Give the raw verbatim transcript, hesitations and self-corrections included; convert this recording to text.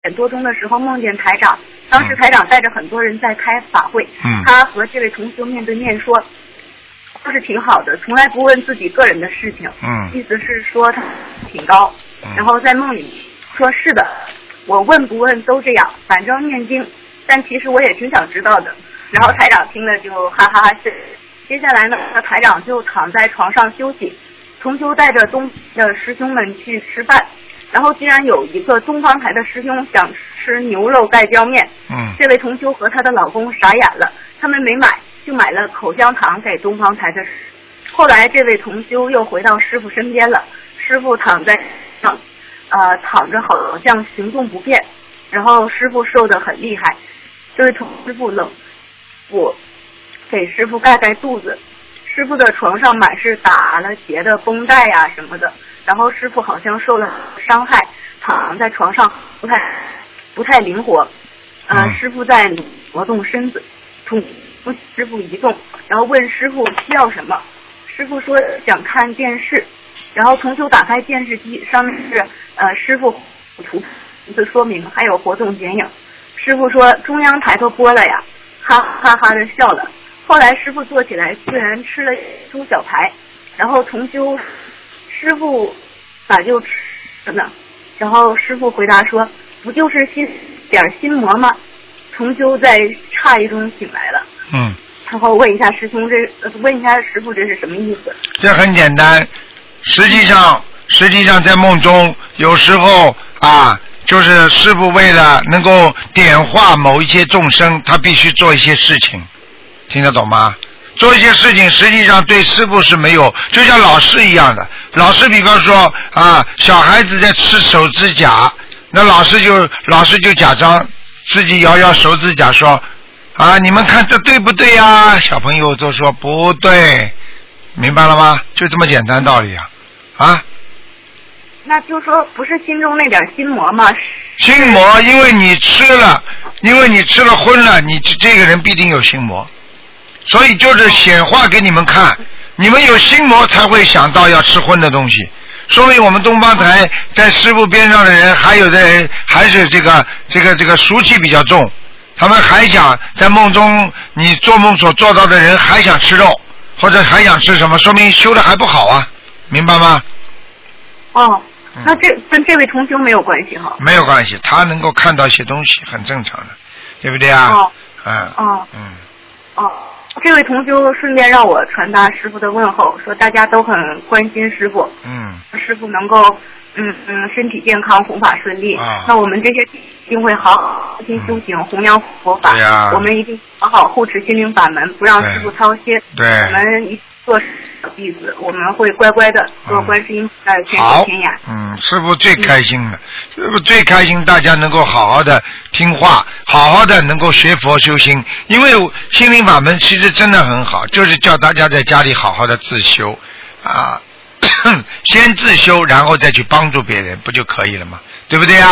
点多钟的时候梦见台长，当时台长带着很多人在开法会， 嗯， 他和这位同修面对面说，都是挺好的，从来不问自己个人的事情， 嗯， 意思是说他挺高， 嗯， 然后在梦里说是的，我问不问都这样，反正念经，但其实我也挺想知道的。然后台长听了就哈哈哈笑。接下来呢，台长就躺在床上休息，同修带着东的师兄们去吃饭，然后居然有一个东方台的师兄想吃牛肉盖浇面， 嗯， 这位同修和她的老公傻眼了，他们没买，就买了口香糖给东方台的。后来这位同修又回到师傅身边了，师傅躺在上，呃，躺着好像行动不便，然后师傅瘦得很厉害，这位同师傅冷，我给师傅盖盖肚子，师傅的床上满是打了结的绷带呀、啊、什么的，然后师傅好像受了伤害，躺在床上不太不太灵活，呃， 嗯、 师傅在挪动身子，同师傅移动，然后问师傅需要什么，师傅说想看电视，然后同修打开电视机，上面是呃师傅图的说明，还有活动剪影，师傅说中央台都播了呀，哈哈哈的笑了。后来师傅坐起来，居然吃了一出小排，然后同修师傅咋就吃了呢？然后师傅回答说，不就是心点心魔吗？同修在诧异中醒来了。 嗯。 然后问一下师兄，这问一下师傅这是什么意思？ 这很简单，实际上实际上在梦中有时候啊，就是师傅为了能够点化某一些众生，他必须做一些事情。听得懂吗？做一些事情实际上对师傅是没有，就像老师一样的。老师比方说啊，小孩子在吃手指甲，那老师就老师就假装自己摇摇手指甲说啊，你们看这对不对呀？小朋友都说不对，明白了吗？就这么简单道理啊啊！ 那就说不是心中那点心魔吗？ 心魔，因为你吃了，因为你吃了荤了，你这个人必定有心魔。所以就是显化给你们看，你们有心魔才会想到要吃荤的东西。说明我们东方台在师傅边上的人，还有的人还是这个这个这个俗气比较重，他们还想在梦中你做梦所做到的人还想吃肉，或者还想吃什么，说明修的还不好啊，明白吗？ 哦，那这跟这位同修没有关系哈？ 没有关系，他能够看到一些东西，很正常的，对不对啊？ 哦， 嗯， 哦， 嗯， 哦。这位同修顺便让我传达师傅的问候，说大家都很关心师傅， 嗯， 师傅能够嗯嗯身体健康，弘法顺利。 啊， 那我们这些一定会好好心修行，嗯、弘扬佛法。 对呀， 我们一定好好护持心灵法门，不让师傅操心。 对， 我们一做小弟子，我们会乖乖的做观世音菩萨的千手千眼。 嗯，师傅最开心的，师傅最开心，大家能够好好的听话，好好的能够学佛修心。因为心灵法门其实真的很好，就是叫大家在家里好好的自修啊，先自修，然后再去帮助别人，不就可以了吗？对不对呀？